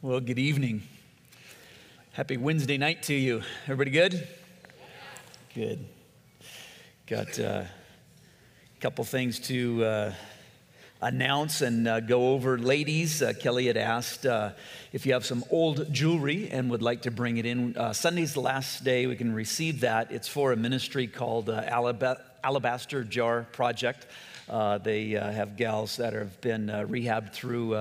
Well, good evening. Happy Wednesday night to you. Everybody good? Good. Got a couple things to announce and go over. Ladies, Kelly had asked if you have some old jewelry and would like to bring it in. Sunday's the last day we can receive that. It's for a ministry called Alabaster Jar Project. They have gals that have been rehabbed through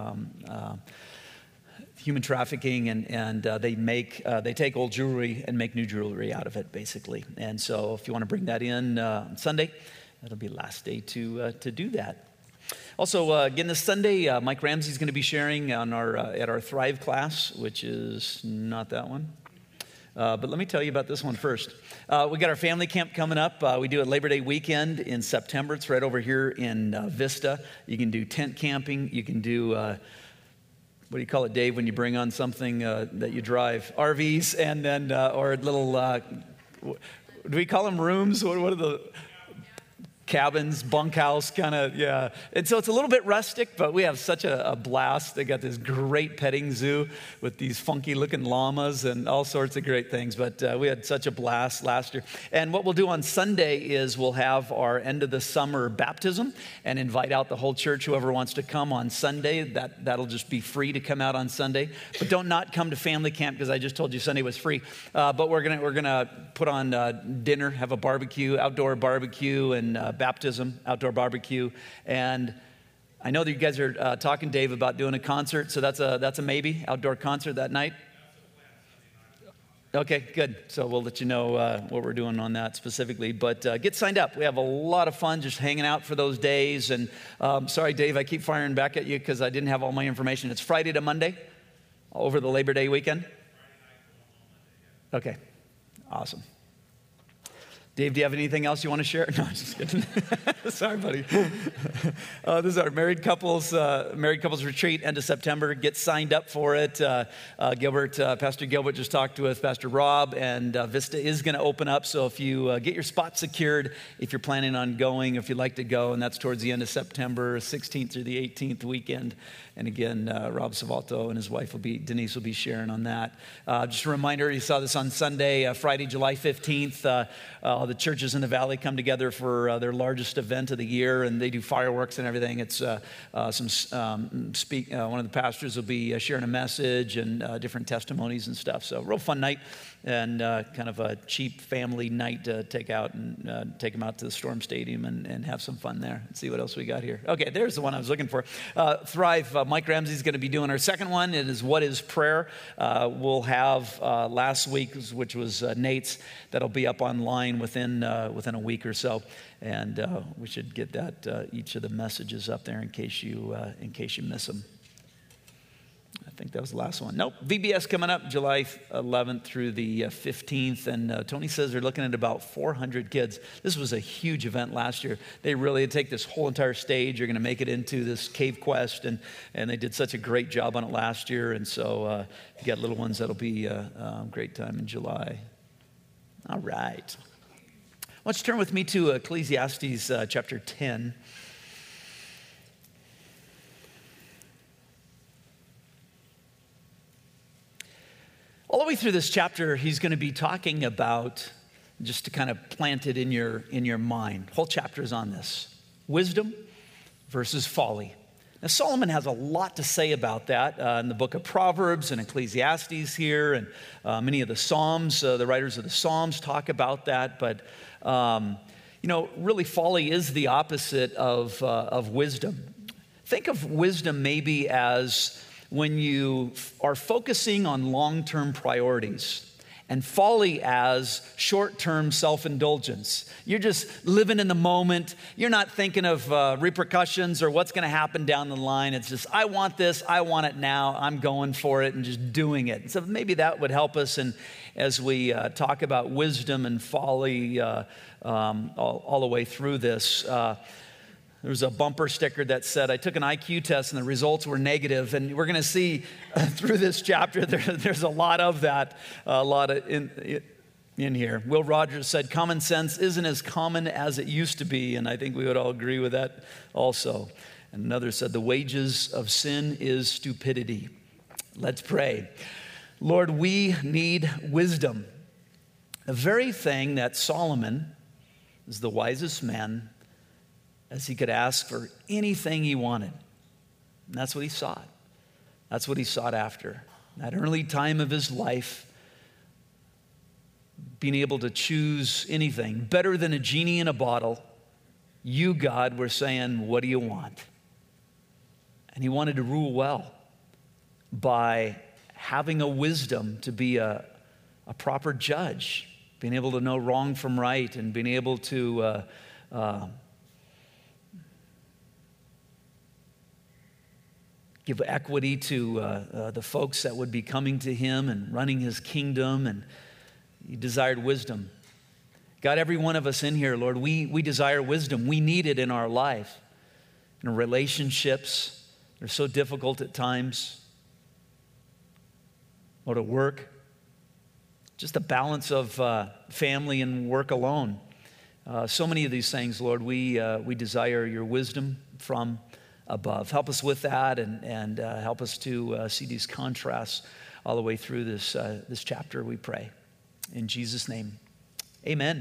human trafficking, and they take old jewelry and make new jewelry out of it, basically. And so, if you want to bring that in on Sunday, that'll be the last day to do that. Also, again this Sunday, Mike Ramsey's going to be sharing on at our Thrive class, which is not that one. But let me tell you about this one first. We got our family camp coming up. We do it Labor Day weekend in September. It's right over here in Vista. You can do tent camping. You can do what do you call it, Dave, when you bring on something that you drive? RVs, and then, or little, do we call them rooms? What are the cabins, bunkhouse kind of, yeah. And so it's a little bit rustic, but we have such a blast. They got this great petting zoo with these funky looking llamas and all sorts of great things. But we had such a blast last year. And what we'll do on Sunday is we'll have our end of the summer baptism and invite out the whole church, whoever wants to come on Sunday. That'll just be free to come out on Sunday. But don't not come to family camp, because I just told you Sunday was free. But we're gonna put on dinner, have a barbecue, outdoor barbecue, and baptism, outdoor barbecue. And I know that you guys are talking, Dave, about doing a concert, so that's a maybe, outdoor concert that night. Okay, good. So we'll let you know what we're doing on that specifically. But get signed up. We have a lot of fun just hanging out for those days. And sorry, Dave, I keep firing back at you because I didn't have all my information. It's Friday to Monday over the Labor Day weekend? Okay, awesome. Dave, do you have anything else you want to share? No, I'm just kidding. Sorry, buddy. This is our married couples retreat, end of September. Get signed up for it. Pastor Gilbert just talked with Pastor Rob, and Vista is going to open up. So if you get your spot secured, if you're planning on going, if you'd like to go, and that's towards the end of September, 16th through the 18th weekend. And again, Rob Savalto and his wife Denise will be sharing on that. Just a reminder, you saw this on Sunday, Friday, July 15th. The churches in the valley come together for their largest event of the year, and they do fireworks and everything. It's one of the pastors will be sharing a message and different testimonies and stuff. So real fun night, and kind of a cheap family night to take out and take them out to the Storm Stadium and have some fun there and see what else we got here. Okay, there's the one I was looking for. Thrive. Mike Ramsey's going to be doing our second one. It is What is Prayer? We'll have last week's, which was Nate's, that'll be up online within a week or so, and we should get that each of the messages up there in case you miss them. I think that was the last one. Nope, VBS coming up July 11th through the 15th, and Tony says they're looking at about 400 kids. This was a huge event last year. They really take this whole entire stage. You're going to make it into this cave quest, and they did such a great job on it last year, and so you got little ones that'll be a great time in July. All right. Why don't you turn with me to Ecclesiastes chapter 10. All the way through this chapter, he's going to be talking about, just to kind of plant it in your mind. Whole chapter is on this. Wisdom versus folly. Now, Solomon has a lot to say about that in the book of Proverbs and Ecclesiastes here, and many of the Psalms, the writers of the Psalms talk about that. But, really folly is the opposite of wisdom. Think of wisdom maybe as when you are focusing on long-term priorities, and folly as short-term self-indulgence. You're just living in the moment. You're not thinking of repercussions or what's going to happen down the line. It's just, I want this, I want it now, I'm going for it and just doing it. So maybe that would help us as we talk about wisdom and folly all the way through this. There was a bumper sticker that said, I took an IQ test and the results were negative. And we're going to see through this chapter, there's a lot of that, in here. Will Rogers said, common sense isn't as common as it used to be. And I think we would all agree with that also. And another said, the wages of sin is stupidity. Let's pray. Lord, we need wisdom. The very thing that Solomon is the wisest man, as he could ask for anything he wanted. And that's what he sought. That's what he sought after. That early time of his life, being able to choose anything better than a genie in a bottle. You, God, were saying, what do you want? And he wanted to rule well by having a wisdom to be a proper judge, being able to know wrong from right, and being able to give equity to the folks that would be coming to him and running his kingdom. And he desired wisdom. God, every one of us in here, Lord, we desire wisdom. We need it in our life. In our relationships, they're so difficult at times. Lord, at work, just the balance of family and work alone. So many of these things, Lord, we desire your wisdom from above. Help us with that, and help us to see these contrasts all the way through this chapter, we pray. In Jesus' name, amen.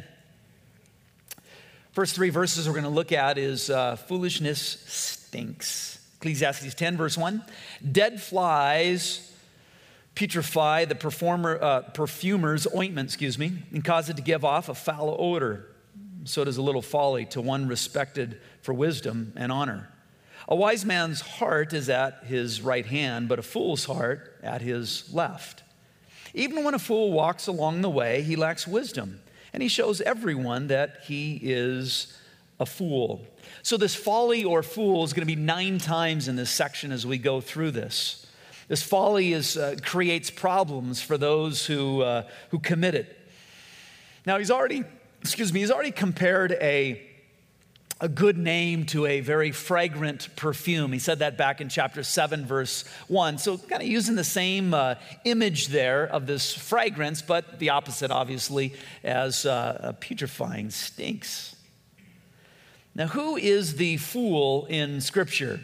First three verses we're going to look at is foolishness stinks. Ecclesiastes 10, verse 1. Dead flies putrefy the perfumer's ointment, and cause it to give off a foul odor. So does a little folly to one respected for wisdom and honor. A wise man's heart is at his right hand, but a fool's heart at his left. Even when a fool walks along the way, he lacks wisdom, and he shows everyone that he is a fool. So this folly or fool is going to be 9 times in this section as we go through this. This folly creates problems for those who commit it. Now he's already compared a good name to a very fragrant perfume. He said that back in chapter 7, verse 1. So kind of using the same image there of this fragrance, but the opposite, obviously, as putrefying stinks. Now, who is the fool in Scripture?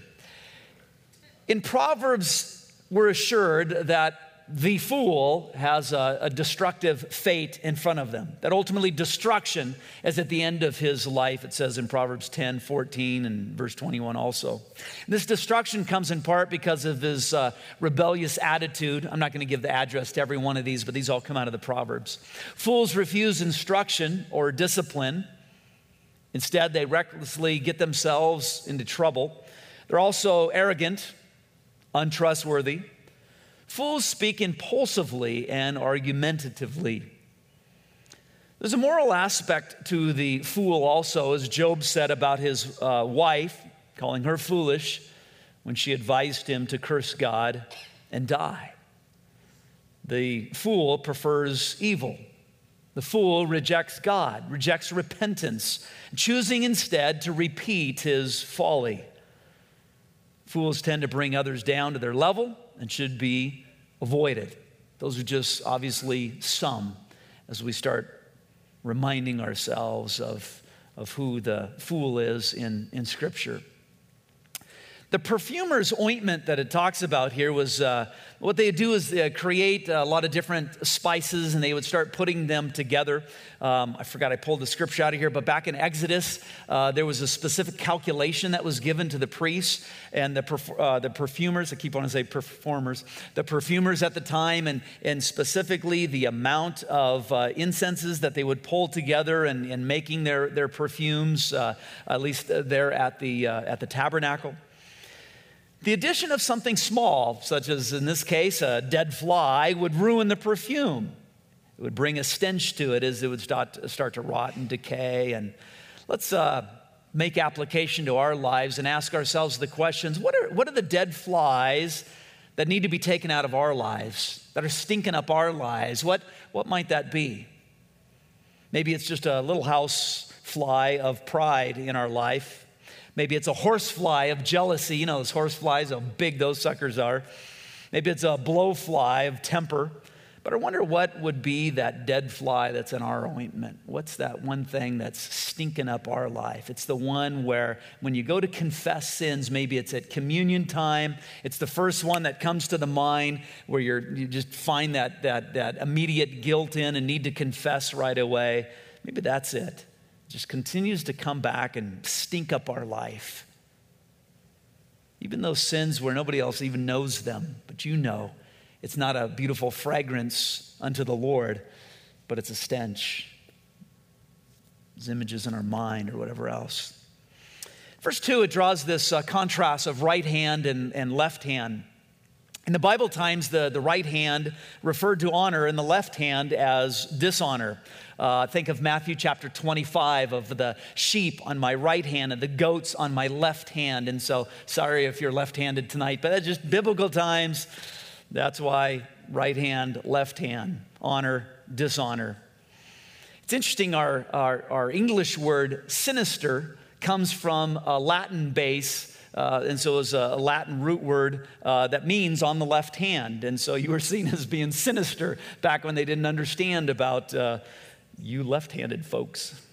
In Proverbs, we're assured that the fool has a destructive fate in front of them. That ultimately destruction is at the end of his life, it says in Proverbs 10, 14, and verse 21 also. And this destruction comes in part because of his rebellious attitude. I'm not going to give the address to every one of these, but these all come out of the Proverbs. Fools refuse instruction or discipline. Instead, they recklessly get themselves into trouble. They're also arrogant, untrustworthy. Fools speak impulsively and argumentatively. There's a moral aspect to the fool also, as Job said about his wife, calling her foolish when she advised him to curse God and die. The fool prefers evil. The fool rejects God, rejects repentance, choosing instead to repeat his folly. Fools tend to bring others down to their level and should be avoided. Those are just obviously some as we start reminding ourselves of who the fool is in Scripture. The perfumer's ointment that it talks about here was what they do is create a lot of different spices, and they would start putting them together. I forgot I pulled the scripture out of here, but back in Exodus, there was a specific calculation that was given to the priests and the perfumers. I keep wanting to say performers. The perfumers at the time, and specifically the amount of incenses that they would pull together and making their perfumes, at least there at the tabernacle. The addition of something small, such as in this case a dead fly, would ruin the perfume. It would bring a stench to it as it would start to rot and decay. And let's make application to our lives and ask ourselves the questions, what are the dead flies that need to be taken out of our lives, that are stinking up our lives? What might that be? Maybe it's just a little house fly of pride in our life. Maybe it's a horsefly of jealousy. You know those horseflies, how big those suckers are. Maybe it's a blowfly of temper. But I wonder what would be that dead fly that's in our ointment. What's that one thing that's stinking up our life? It's the one where when you go to confess sins, maybe it's at communion time. It's the first one that comes to the mind where you just find that immediate guilt in and need to confess right away. Maybe that's it. It just continues to come back and stink up our life. Even those sins where nobody else even knows them, but you know. It's not a beautiful fragrance unto the Lord, but it's a stench. There's images in our mind or whatever else. Verse 2, it draws this contrast of right hand and left hand. In the Bible times, the right hand referred to honor and the left hand as dishonor. Think of Matthew chapter 25 of the sheep on my right hand and the goats on my left hand. And so, sorry if you're left-handed tonight, but that's just biblical times. That's why right hand, left hand, honor, dishonor. It's interesting, our English word sinister comes from a Latin base, and so it's a Latin root word that means on the left hand. And so you were seen as being sinister back when they didn't understand about you left-handed folks.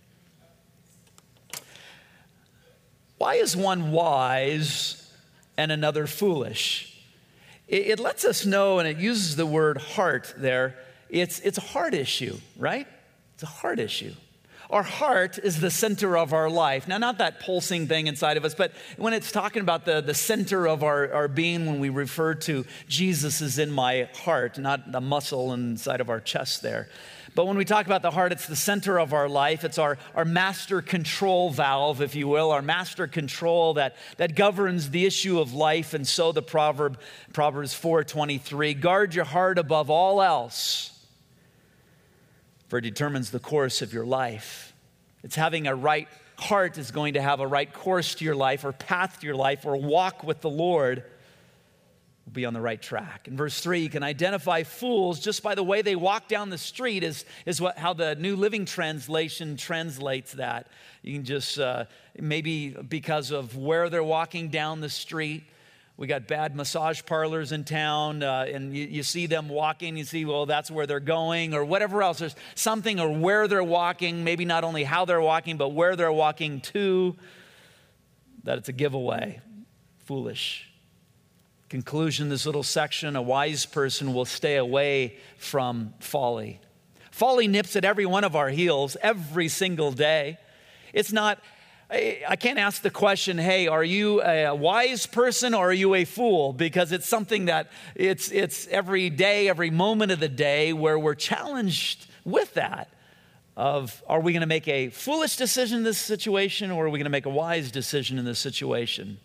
Why is one wise and another foolish? It lets us know, and it uses the word heart there. It's a heart issue, right? It's a heart issue. Our heart is the center of our life. Now, not that pulsing thing inside of us, but when it's talking about the center of our being, when we refer to Jesus is in my heart, not the muscle inside of our chest there. But when we talk about the heart, it's the center of our life. It's our master control valve, if you will, our master control that governs the issue of life. And so the Proverbs 4:23, guard your heart above all else, for it determines the course of your life. It's having a right heart is going to have a right course to your life or path to your life or walk with the Lord. Be on the right track. In verse 3, you can identify fools just by the way they walk down the street is how the New Living Translation translates that. You can just, maybe because of where they're walking down the street. We got bad massage parlors in town, and you see them walking, you see, well, that's where they're going, or whatever else. There's something or where they're walking, maybe not only how they're walking, but where they're walking to, that it's a giveaway. Foolish. Conclusion, this little section, a wise person will stay away from folly. Folly nips at every one of our heels every single day. It's not, I can't ask the question, hey, are you a wise person or are you a fool? Because it's something that it's every day, every moment of the day where we're challenged with that. Of, are we going to make a foolish decision in this situation or are we going to make a wise decision in this situation?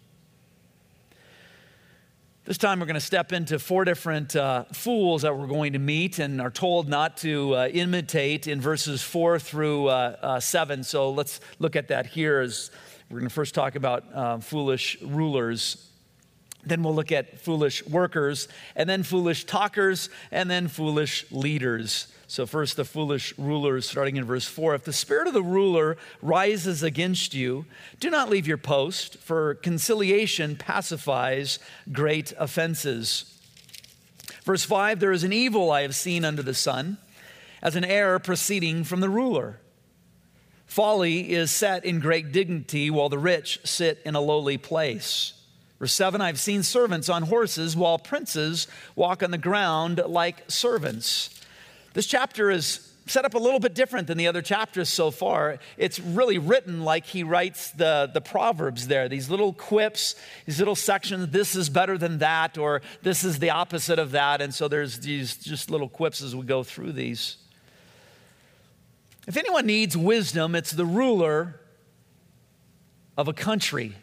This time we're going to step into 4 different fools that we're going to meet and are told not to imitate in verses 4 through 7. So let's look at that here as we're going to first talk about foolish rulers. Then we'll look at foolish workers, and then foolish talkers, and then foolish leaders. So first, the foolish rulers, starting in verse 4. If the spirit of the ruler rises against you, do not leave your post, for conciliation pacifies great offenses. Verse 5, there is an evil I have seen under the sun, as an error proceeding from the ruler. Folly is set in great dignity, while the rich sit in a lowly place. Verse 7, I've seen servants on horses, while princes walk on the ground like servants. This chapter is set up a little bit different than the other chapters so far. It's really written like he writes the Proverbs there. These little quips, these little sections, this is better than that, or this is the opposite of that. And so there's these just little quips as we go through these. If anyone needs wisdom, it's the ruler of a country.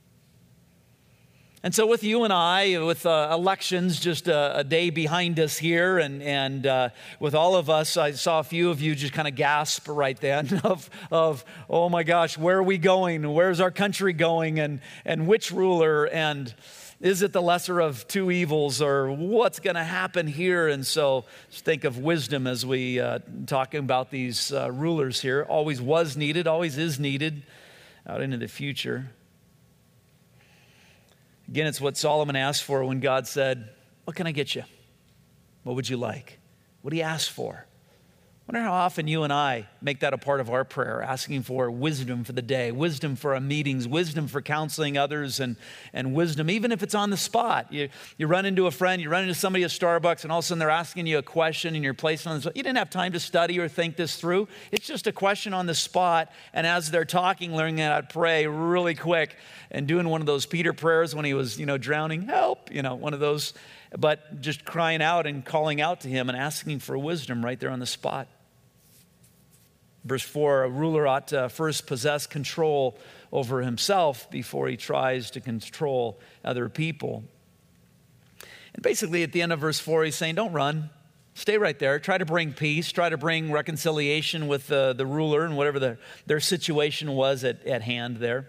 And so with you and I, with elections just a day behind us here, and with all of us, I saw a few of you just kind of gasp right then of oh my gosh, where are we going? Where's our country going? And which ruler? And is it the lesser of two evils? Or what's going to happen here? And so just think of wisdom as we talking about these rulers here. Always was needed, always is needed out into the future. Again, it's what Solomon asked for when God said, what can I get you? What would you like? What do you ask for? I wonder how often you and I make that a part of our prayer, asking for wisdom for the day, wisdom for our meetings, wisdom for counseling others, and wisdom, even if it's on the spot. You run into a friend, you run into somebody at Starbucks, and all of a sudden they're asking you a question, and you're placed on the spot. You didn't have time to study or think this through. It's just a question on the spot, and as they're talking, learning how to pray really quick, and doing one of those Peter prayers when he was, drowning, help, one of those, but just crying out and calling out to him and asking for wisdom right there on the spot. Verse 4, a ruler ought to first possess control over himself before he tries to control other people. And basically at the end of verse 4, he's saying, don't run. Stay right there. Try to bring peace. Try to bring reconciliation with the ruler and whatever their situation was at hand there.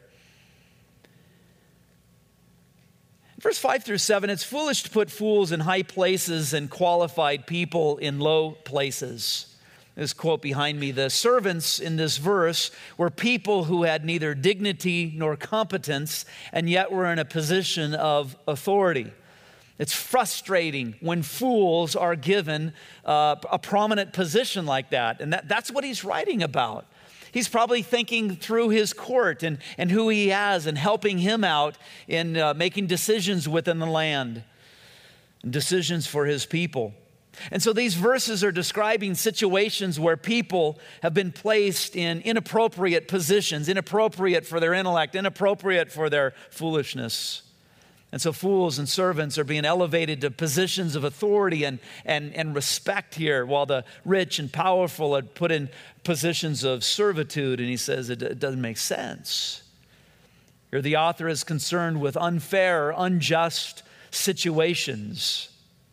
Verse 5 through 7, it's foolish to put fools in high places and qualified people in low places. This quote behind me, the servants in this verse were people who had neither dignity nor competence and yet were in a position of authority. It's frustrating when fools are given a prominent position like that. And that's what he's writing about. He's probably thinking through his court and who he has and helping him out in making decisions within the land and decisions for his people. And so these verses are describing situations where people have been placed in inappropriate positions, inappropriate for their intellect, inappropriate for their foolishness. And so fools and servants are being elevated to positions of authority and respect here, while the rich and powerful are put in positions of servitude. And he says it doesn't make sense. Here the author is concerned with unfair, unjust situations.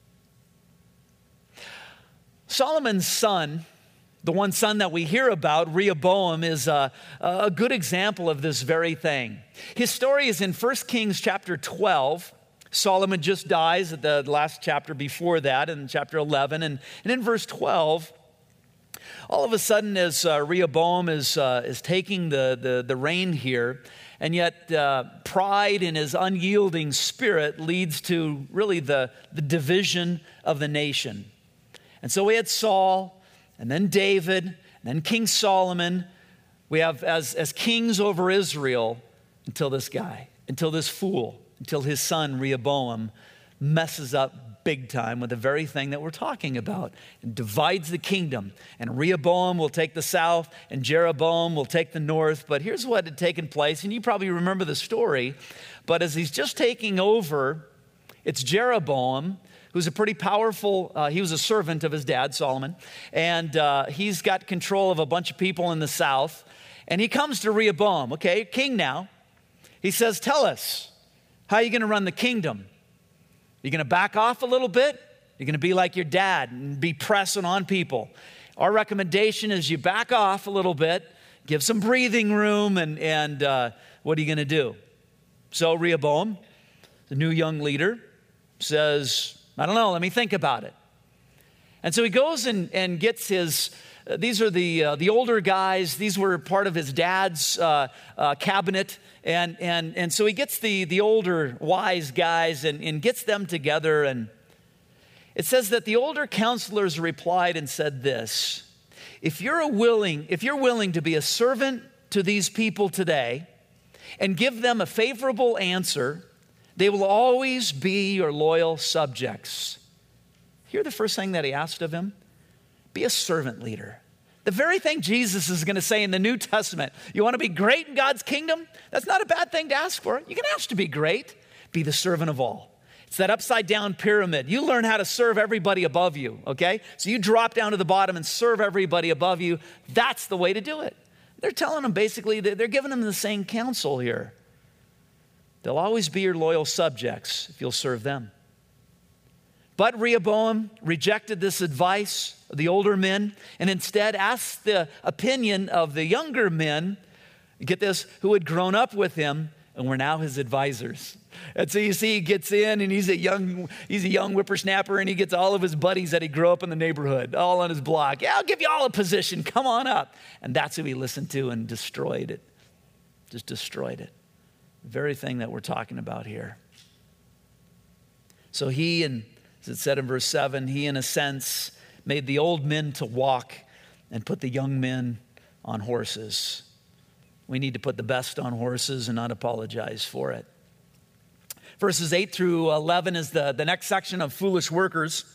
Solomon's son, the one son that we hear about, Rehoboam, is a good example of this very thing. His story is in 1 Kings chapter 12. Solomon just dies at the last chapter before that, in chapter 11. And in verse 12, all of a sudden as Rehoboam is taking the reign here, and yet pride in his unyielding spirit leads to really the division of the nation. And so we had Saul, and then David, and then King Solomon. We have as kings over Israel until this guy, until this fool, until his son Rehoboam messes up big time with the very thing that we're talking about and divides the kingdom. And Rehoboam will take the south and Jeroboam will take the north. But here's what had taken place, and you probably remember the story. But as he's just taking over, it's Jeroboam, who's a pretty powerful, he was a servant of his dad, Solomon, and he's got control of a bunch of people in the south, and he comes to Rehoboam, okay, king now. He says, tell us, how are you going to run the kingdom? You're going to back off a little bit? You're going to be like your dad and be pressing on people. Our recommendation is you back off a little bit, give some breathing room, and what are you going to do? So Rehoboam, the new young leader, says, I don't know, let me think about it. And so he goes and gets his, these are the older guys, these were part of his dad's cabinet, and so he gets the older wise guys and gets them together, and it says that the older counselors replied and said this, if you're willing to be a servant to these people today and give them a favorable answer, they will always be your loyal subjects. Hear the first thing that he asked of him? Be a servant leader. The very thing Jesus is going to say in the New Testament. You want to be great in God's kingdom? That's not a bad thing to ask for. You can ask to be great. Be the servant of all. It's that upside down pyramid. You learn how to serve everybody above you, okay? So you drop down to the bottom and serve everybody above you. That's the way to do it. They're telling them basically, they're giving them the same counsel here. They'll always be your loyal subjects if you'll serve them. But Rehoboam rejected this advice of the older men and instead asked the opinion of the younger men, get this, who had grown up with him and were now his advisors. And so you see, he gets in and he's a young whippersnapper, and he gets all of his buddies that he grew up in the neighborhood, all on his block. Yeah, I'll give you all a position. Come on up. And that's who he listened to and destroyed it. Just destroyed it. The very thing that we're talking about here. So he, and as it said in verse 7, he in a sense made the old men to walk and put the young men on horses. We need to put the best on horses and not apologize for it. Verses 8 through 11 is the next section of foolish workers.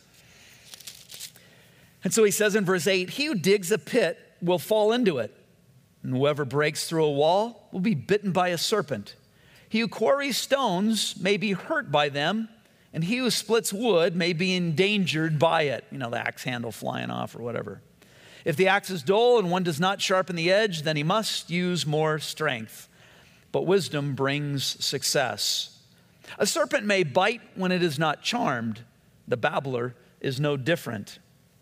And so he says in verse 8, he who digs a pit will fall into it, and whoever breaks through a wall will be bitten by a serpent. He who quarries stones may be hurt by them, and he who splits wood may be endangered by it. You know, the axe handle flying off or whatever. If the axe is dull and one does not sharpen the edge, then he must use more strength. But wisdom brings success. A serpent may bite when it is not charmed. The babbler is no different.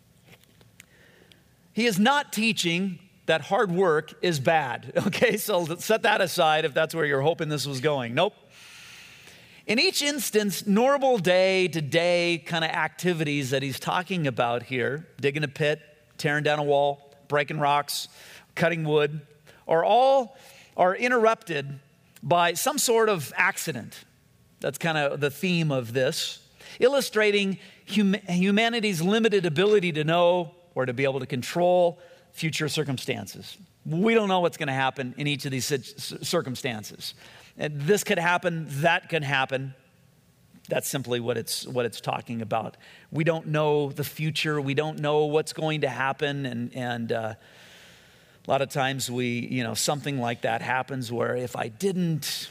He is not teaching that hard work is bad. Okay, so set that aside if that's where you're hoping this was going. Nope. In each instance, normal day-to-day kind of activities that he's talking about here, digging a pit, tearing down a wall, breaking rocks, cutting wood, are interrupted by some sort of accident. That's kind of the theme of this, illustrating humanity's limited ability to know or to be able to control future circumstances. We don't know what's going to happen in each of these circumstances. And this could happen, that can happen. That's simply what it's talking about. We don't know the future. We don't know what's going to happen. And a lot of times something like that happens where if I didn't,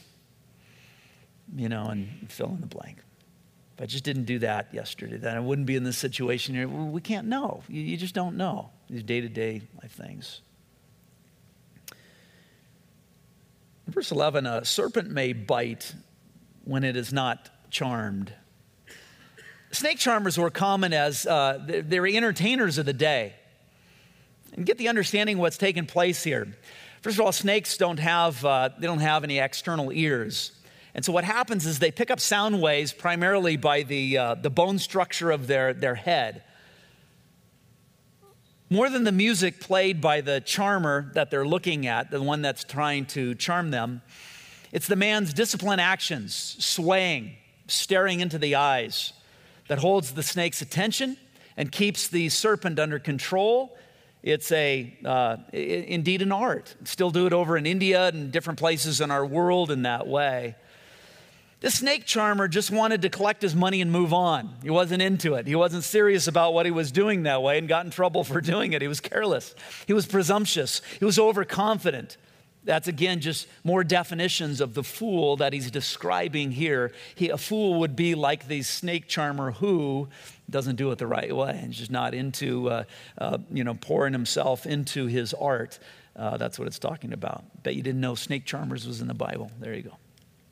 and fill in the blank. If I just didn't do that yesterday, then I wouldn't be in this situation here. We can't know. You just don't know these day-to-day life things. In verse 11, a serpent may bite when it is not charmed. Snake charmers were common as they're entertainers of the day. And get the understanding of what's taking place here. First of all, snakes don't have any external ears. And so what happens is they pick up sound waves primarily by the bone structure of their head. More than the music played by the charmer that they're looking at, the one that's trying to charm them, it's the man's disciplined actions, swaying, staring into the eyes, that holds the snake's attention and keeps the serpent under control. It's indeed an art. Still do it over in India and different places in our world in that way. The snake charmer just wanted to collect his money and move on. He wasn't into it. He wasn't serious about what he was doing that way and got in trouble for doing it. He was careless. He was presumptuous. He was overconfident. That's, again, just more definitions of the fool that he's describing here. A fool would be like the snake charmer who doesn't do it the right way and just not into, pouring himself into his art. That's what it's talking about. Bet you didn't know snake charmers was in the Bible. There you go.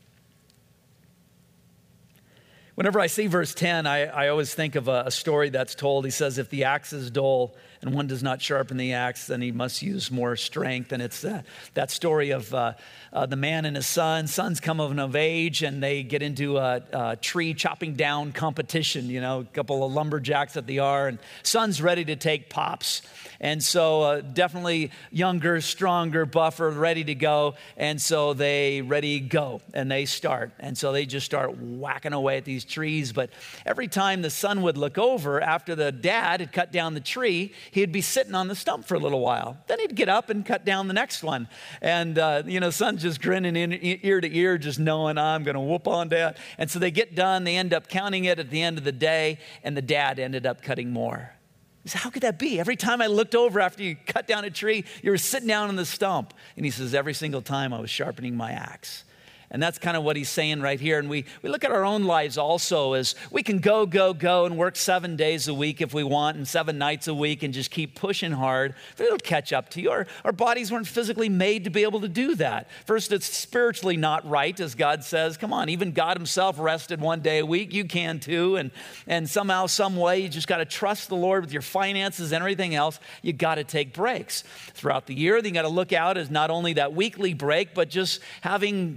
Whenever I see verse 10, I always think of a story that's told. He says, if the axe is dull and one does not sharpen the axe, then he must use more strength. And it's that story of the man and his son. Sons come of age and they get into a tree chopping down competition, a couple of lumberjacks that they are. And son's ready to take pops. And so definitely younger, stronger, buffer, ready to go. And so they ready, go, and they start. And so they just start whacking away at these trees. But every time the son would look over after the dad had cut down the tree, he'd be sitting on the stump for a little while. Then he'd get up and cut down the next one. And, son's just grinning ear to ear, just knowing I'm going to whoop on dad. And so they get done. They end up counting it at the end of the day. And the dad ended up cutting more. He said, how could that be? Every time I looked over after you cut down a tree, you were sitting down on the stump. And he says, every single time I was sharpening my axe. And that's kind of what he's saying right here. And we look at our own lives also as we can go and work 7 days a week if we want and 7 nights a week and just keep pushing hard. But it'll catch up to you. Our bodies weren't physically made to be able to do that. First, it's spiritually not right, as God says. Come on, even God himself rested 1 day a week. You can too. And somehow, some way, you just got to trust the Lord with your finances and everything else. You got to take breaks. Throughout the year, you got to look out as not only that weekly break, but just having just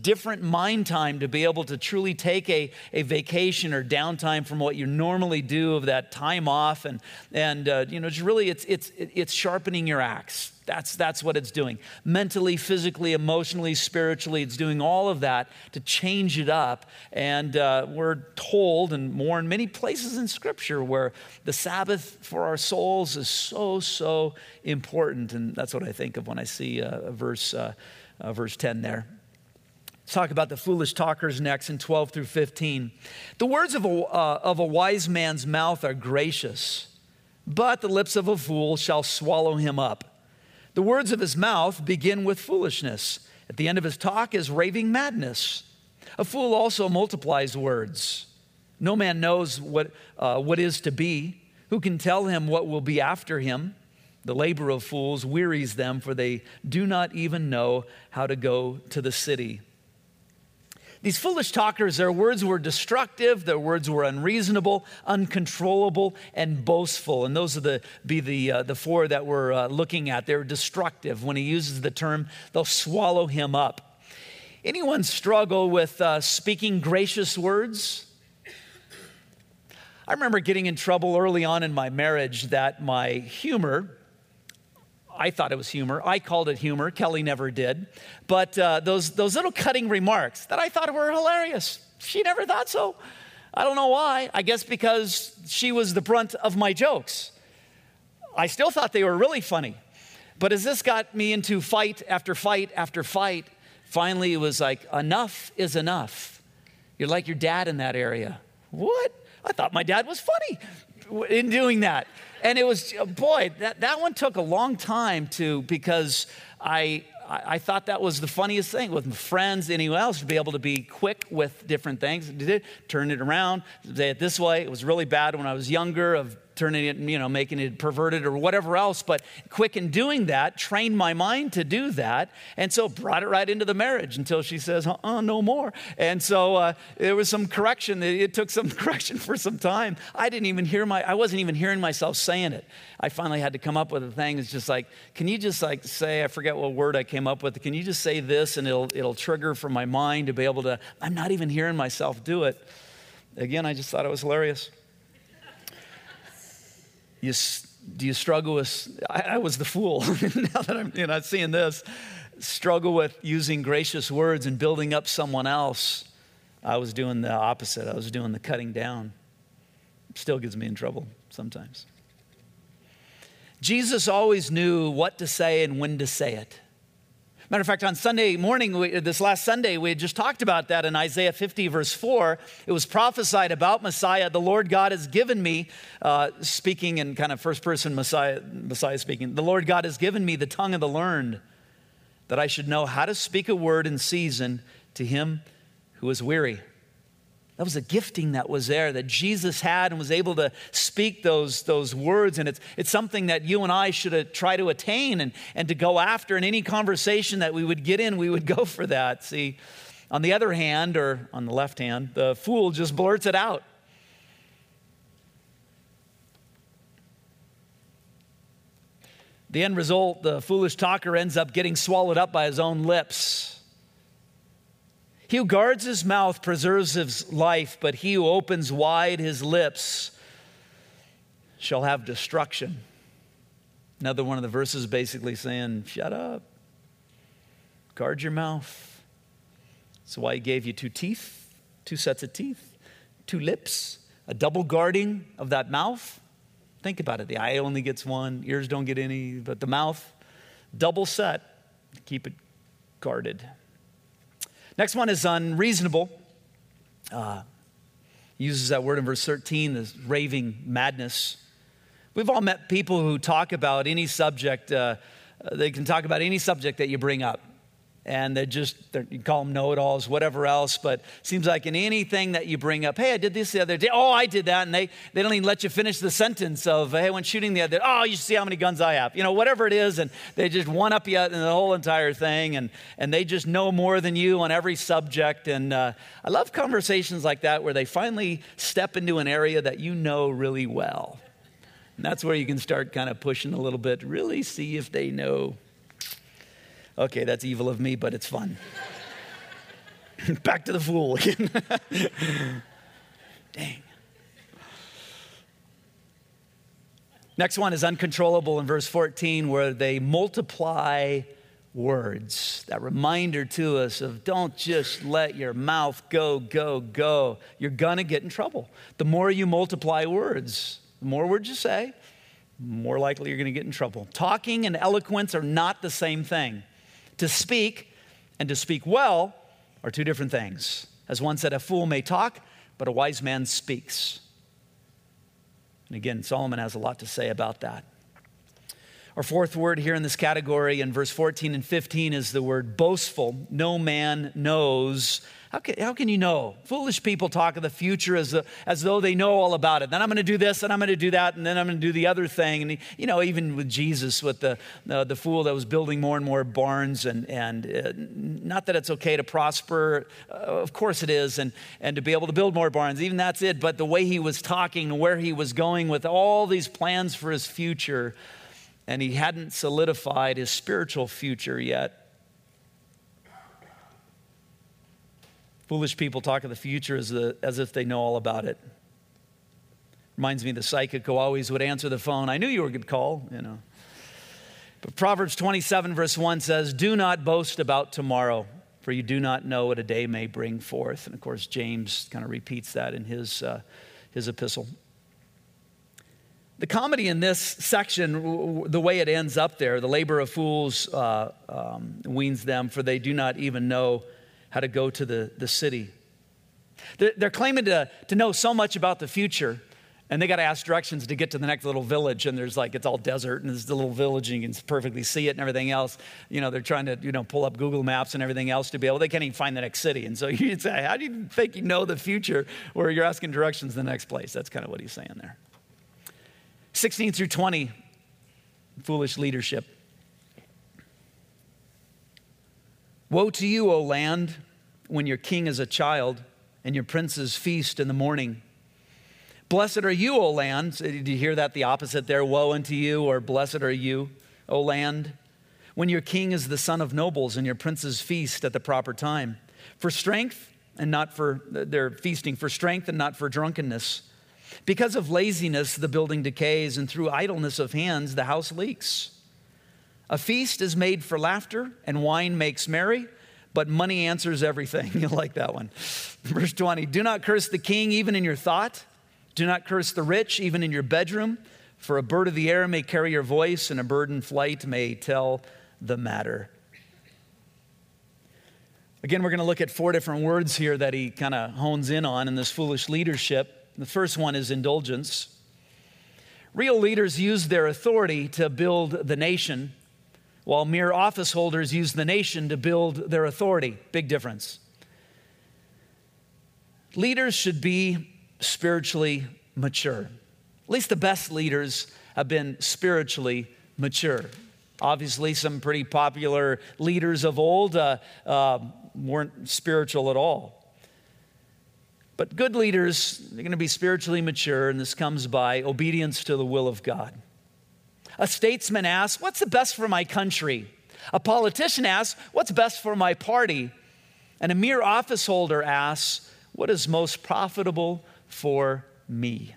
different mind time to be able to truly take a vacation or downtime from what you normally do, of that time off, and just really it's sharpening your axe. That's what it's doing. Mentally, physically, emotionally, spiritually, it's doing all of that to change it up. And we're told, and more in many places in Scripture, where the Sabbath for our souls is so important. And that's what I think of when I see verse 10 there. Let's talk about the foolish talkers next in 12 through 15. The words of a wise man's mouth are gracious, but the lips of a fool shall swallow him up. The words of his mouth begin with foolishness. At the end of his talk is raving madness. A fool also multiplies words. No man knows what is to be. Who can tell him what will be after him? The labor of fools wearies them, for they do not even know how to go to the city. These foolish talkers, their words were destructive, their words were unreasonable, uncontrollable, and boastful. And those are the four that we're looking at. They're destructive. When he uses the term, they'll swallow him up. Anyone struggle with speaking gracious words? I remember getting in trouble early on in my marriage that my humor, I thought it was humor. I called it humor. Kelly never did. But those little cutting remarks that I thought were hilarious, she never thought so. I don't know why. I guess because she was the brunt of my jokes. I still thought they were really funny. But as this got me into fight after fight after fight, finally it was like, enough is enough. You're like your dad in that area. What? I thought my dad was funny in doing that. And it was, boy, that one took a long time because I thought that was the funniest thing with my friends, anyone else, to be able to be quick with different things. Turn it around, say it this way. It was really bad when I was younger, of turning it, making it perverted or whatever else. But quick in doing that, trained my mind to do that. And so brought it right into the marriage until she says, no more. And so there was some correction. It took some correction for some time. I wasn't even hearing myself saying it. I finally had to come up with a thing. It's just like, can you just say, I forget what word I came up with. Can you just say this, and it'll trigger for my mind to be able to, I'm not even hearing myself do it. Again, I just thought it was hilarious. Do you struggle with, I was the fool, now that I'm seeing this, struggle with using gracious words and building up someone else. I was doing the opposite. I was doing the cutting down. Still gets me in trouble sometimes. Jesus always knew what to say and when to say it. Matter of fact, on Sunday morning, this last Sunday, we had just talked about that in Isaiah 50, verse 4. It was prophesied about Messiah. The Lord God has given me, speaking in kind of first person Messiah speaking, the Lord God has given me the tongue of the learned, that I should know how to speak a word in season to him who is weary. That was a gifting that was there that Jesus had and was able to speak those words. And it's something that you and I should try to attain and to go after. In any conversation that we would get in, we would go for that. See, on the other hand, or on the left hand, the fool just blurts it out. The end result, the foolish talker ends up getting swallowed up by his own lips. He who guards his mouth preserves his life, but he who opens wide his lips shall have destruction. Another one of the verses basically saying, shut up. Guard your mouth. That's why he gave you 2 teeth, 2 sets of teeth, 2 lips, a double guarding of that mouth. Think about it. The eye only gets 1, ears don't get any, but the mouth, double set, keep it guarded. Next one is unreasonable. Uses that word in verse 13, this raving madness. We've all met people who talk about any subject. They can talk about any subject that you bring up. And you call them know-it-alls, whatever else. But it seems like in anything that you bring up, hey, I did this the other day. Oh, I did that. And they don't even let you finish the sentence of, hey, I went shooting the other day. Oh, you see how many guns I have. Whatever it is. And they just one-up you in the whole entire thing. And they just know more than you on every subject. And I love conversations like that where they finally step into an area that you know really well. And that's where you can start kind of pushing a little bit, really see if they know. Okay, that's evil of me, but it's fun. Back to the fool again. Dang. Next one is uncontrollable in verse 14, where they multiply words. That reminder to us of don't just let your mouth go, go, go. You're going to get in trouble. The more you multiply words, the more words you say, the more likely you're going to get in trouble. Talking and eloquence are not the same thing. To speak and to speak well are two different things. As one said, a fool may talk, but a wise man speaks. And again, Solomon has a lot to say about that. Our fourth word here in this category in verse 14 and 15 is the word boastful. No man knows. How can you know? Foolish people talk of the future as though they know all about it. Then I'm going to do this, and I'm going to do that, and then I'm going to do the other thing. And even with Jesus, with the fool that was building more and more barns, and not that it's okay to prosper. Of course it is, and to be able to build more barns, even that's it. But the way he was talking and where he was going with all these plans for his future, and he hadn't solidified his spiritual future yet. Foolish people talk of the future as if they know all about it. Reminds me of the psychic who always would answer the phone. I knew you were going to call, But Proverbs 27 verse 1 says, do not boast about tomorrow, for you do not know what a day may bring forth. And of course, James kind of repeats that in his epistle. The comedy in this section, the way it ends up there, the labor of fools weans them, for they do not even know how to go to the city. They're claiming to know so much about the future, and they got to ask directions to get to the next little village, and it's all desert, and there's the little village, and you can perfectly see it and everything else. They're trying to, pull up Google Maps and everything else to be able, they can't even find the next city. And so you'd say, how do you think you know the future where you're asking directions to the next place? That's kind of what he's saying there. 16 through 20, foolish leadership. Woe to you, O land, when your king is a child and your princes feast in the morning. Blessed are you, O land. Did you hear that, the opposite there? Woe unto you, or blessed are you, O land, when your king is the son of nobles and your princes feast at the proper time. For strength and not for, they're feasting for strength and not for drunkenness. Because of laziness, the building decays, and through idleness of hands, the house leaks. A feast is made for laughter, and wine makes merry, but money answers everything. You like that one. Verse 20, do not curse the king even in your thought. Do not curse the rich even in your bedroom, for a bird of the air may carry your voice, and a bird in flight may tell the matter. Again, we're going to look at 4 different words here that he kind of hones in on in this foolish leadership. The first one is indulgence. Real leaders use their authority to build the nation, while mere office holders use the nation to build their authority. Big difference. Leaders should be spiritually mature. At least the best leaders have been spiritually mature. Obviously, some pretty popular leaders of old weren't spiritual at all. But good leaders, they're going to be spiritually mature, and this comes by obedience to the will of God. A statesman asks, what's the best for my country? A politician asks, what's best for my party? And a mere office holder asks, what is most profitable for me?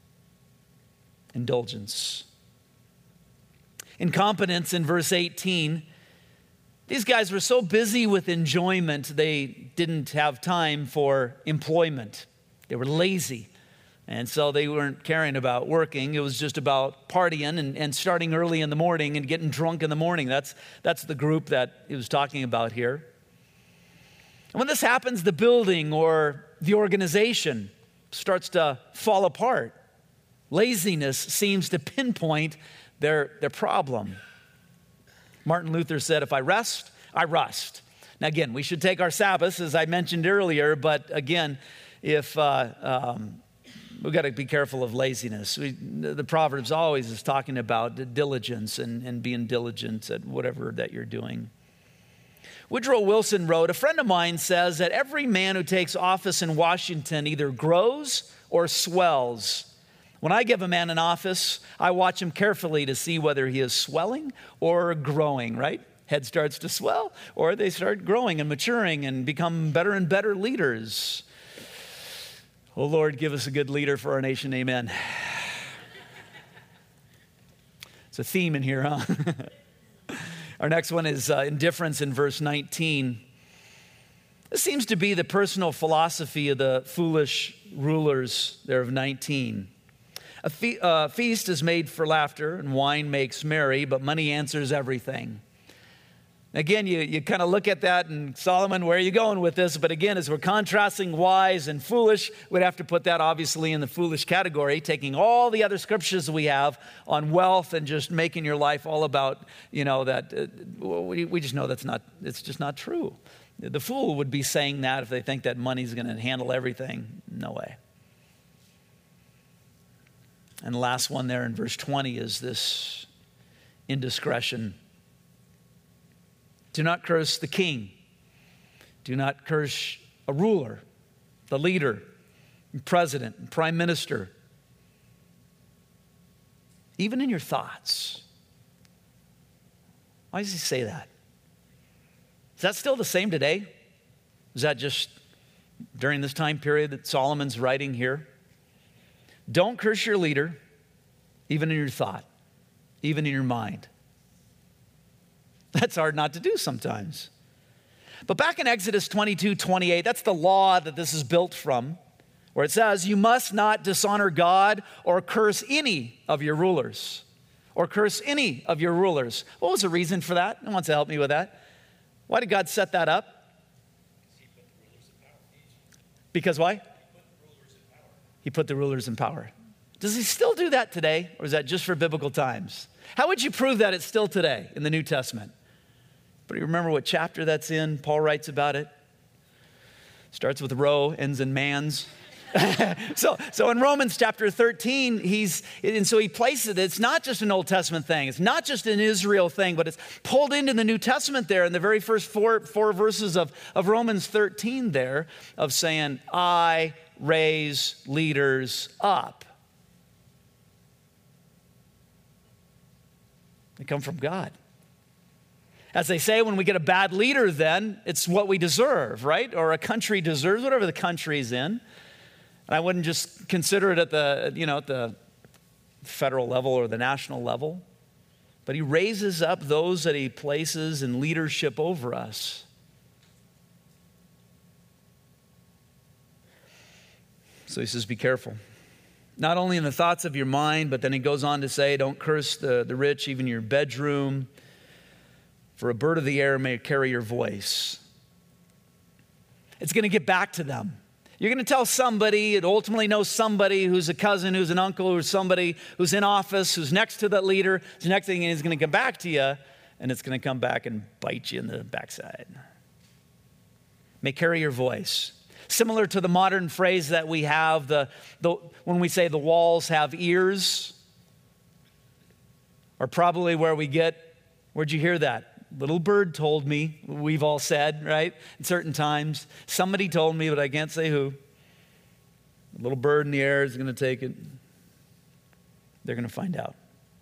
Indulgence. Incompetence in verse 18. These guys were so busy with enjoyment, they didn't have time for employment. They were lazy. And so they weren't caring about working. It was just about partying and starting early in the morning and getting drunk in the morning. That's the group that he was talking about here. And when this happens, the building or the organization starts to fall apart. Laziness seems to pinpoint their problem. Martin Luther said, if I rest, I rust. Now again, we should take our Sabbaths, as I mentioned earlier, but again, if we've got to be careful of laziness. The Proverbs always is talking about diligence and being diligent at whatever that you're doing. Woodrow Wilson wrote, a friend of mine says that every man who takes office in Washington either grows or swells. When I give a man an office, I watch him carefully to see whether he is swelling or growing, right? head starts to swell, or they start growing and maturing and become better and better leaders. Oh, Lord, give us a good leader for our nation. Amen. It's a theme in here, huh? Our next one is indifference in verse 19. This seems to be the personal philosophy of the foolish rulers there of 19. A feast is made for laughter, and wine makes merry, but money answers everything. Again, you kind of look at that, and Solomon, where are you going with this? But again, as we're contrasting wise and foolish, we'd have to put that obviously in the foolish category, taking all the other scriptures we have on wealth and just making your life all about, that we just know it's just not true. The fool would be saying that if they think that money's going to handle everything. No way. And the last one there in verse 20 is this indiscretion. Do not curse the king. Do not curse a ruler, the leader, president, prime minister. Even in your thoughts. Why does he say that? Is that still the same today? Is that just during this time period that Solomon's writing here? Don't curse your leader, even in your thought, even in your mind. That's hard not to do sometimes. But back in Exodus 22:28, that's the law that this is built from, where it says, you must not dishonor God or curse any of your rulers. Or curse any of your rulers. What was the reason for that? Who wants to help me with that? Why did God set that up? Because why? He put the rulers in power. Does he still do that today? Or is that just for biblical times? How would you prove that it's still today in the New Testament? But you remember what chapter that's in? Paul writes about it. Starts with row, ends in man's. So in Romans chapter 13, he places it. It's not just an Old Testament thing. It's not just an Israel thing, but it's pulled into the New Testament there in the very first four verses of Romans 13 there of saying, I raise leaders up. They come from God. As they say, when we get a bad leader, then it's what we deserve, right? Or a country deserves, whatever the country's in. And I wouldn't just consider it at the federal level or the national level. But he raises up those that he places in leadership over us. So he says, be careful. Not only in the thoughts of your mind, but then he goes on to say, don't curse the rich, even your bedroom. For a bird of the air may carry your voice. It's going to get back to them. You're going to tell somebody, it ultimately knows somebody who's a cousin, who's an uncle, who's somebody who's in office, who's next to that leader. The next thing is going to come back to you, and it's going to come back and bite you in the backside. May carry your voice. Similar to the modern phrase that we have, when we say the walls have ears, or probably where'd you hear that? Little bird told me, we've all said, right? At certain times. Somebody told me, but I can't say who. A little bird in the air is going to take it. They're going to find out.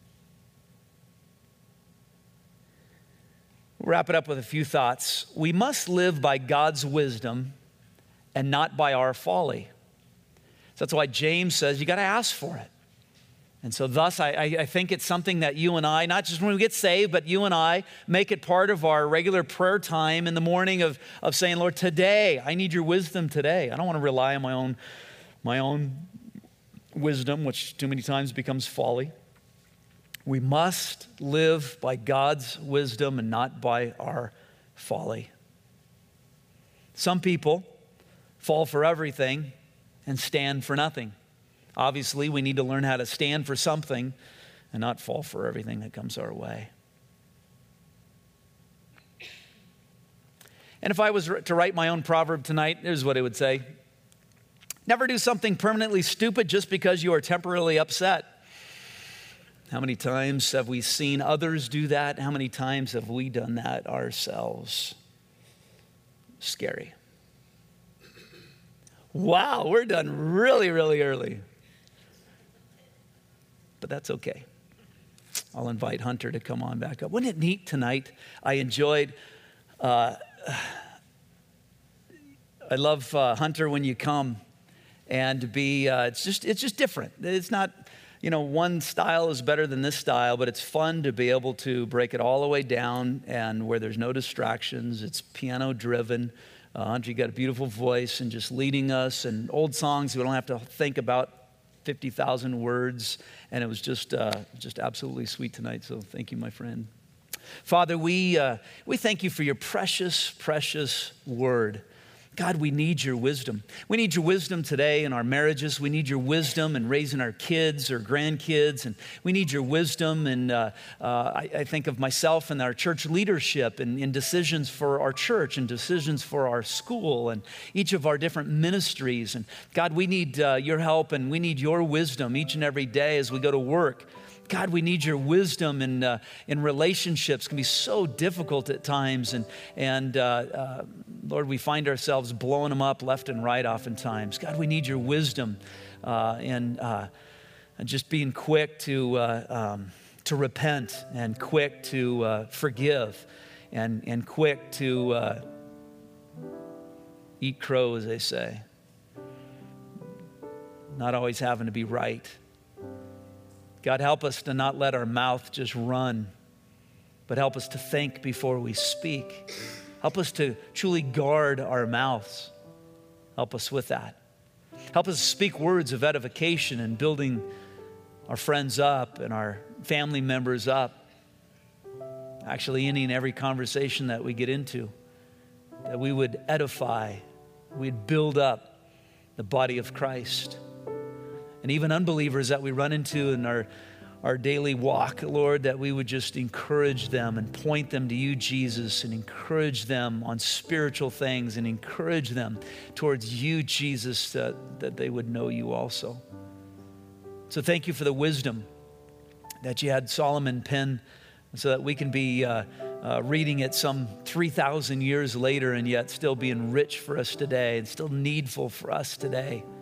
We'll wrap it up with a few thoughts. We must live by God's wisdom and not by our folly. So that's why James says you got to ask for it. And so thus, I think it's something that you and I, not just when we get saved, but you and I make it part of our regular prayer time in the morning of saying, Lord, today, I need your wisdom today. I don't want to rely on my own wisdom, which too many times becomes folly. We must live by God's wisdom and not by our folly. Some people fall for everything and stand for nothing. Obviously, we need to learn how to stand for something and not fall for everything that comes our way. And if I was to write my own proverb tonight, here's what it would say. Never do something permanently stupid just because you are temporarily upset. How many times have we seen others do that? How many times have we done that ourselves? Scary. Wow, we're done really, really early. But that's okay. I'll invite Hunter to come on back up. Wasn't it neat tonight? I enjoyed, I love Hunter when you come and to be, it's just different. It's not, one style is better than this style, but it's fun to be able to break it all the way down and where there's no distractions. It's piano driven. Hunter, you got a beautiful voice and just leading us, and old songs we don't have to think about 50,000 words, and it was just absolutely sweet tonight. So thank you, my friend. Father, we thank you for your precious, precious word. God, we need your wisdom. We need your wisdom today in our marriages. We need your wisdom in raising our kids or grandkids. And we need your wisdom in, I think of myself and our church leadership and in decisions for our church and decisions for our school and each of our different ministries. And God, we need your help and we need your wisdom each and every day as we go to work. God, we need your wisdom in relationships. It can be so difficult at times. And Lord, we find ourselves blowing them up left and right oftentimes. God, we need your wisdom and just being quick to repent and quick to forgive and quick to eat crow, as they say. Not always having to be right. God, help us to not let our mouth just run, but help us to think before we speak. Help us to truly guard our mouths. Help us with that. Help us speak words of edification and building our friends up and our family members up. Actually, any and every conversation that we get into, that we would edify, we'd build up the body of Christ. And even unbelievers that we run into in our daily walk, Lord, that we would just encourage them and point them to you, Jesus, and encourage them on spiritual things and encourage them towards you, Jesus, that they would know you also. So thank you for the wisdom that you had Solomon pen so that we can be reading it some 3,000 years later and yet still being rich for us today and still needful for us today.